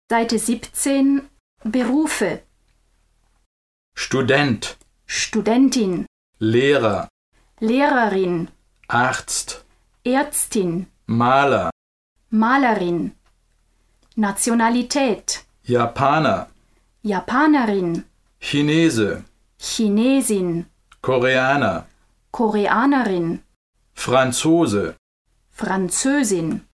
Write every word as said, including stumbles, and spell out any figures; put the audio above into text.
Seite siebzehn. Berufe. Student, Studentin, Lehrer, Lehrerin, Arzt, Ärztin, Maler, Malerin. Nationalität. Japaner, Japanerin, Chinese, Chinesin, Koreaner, Koreanerin, Franzose, Französin.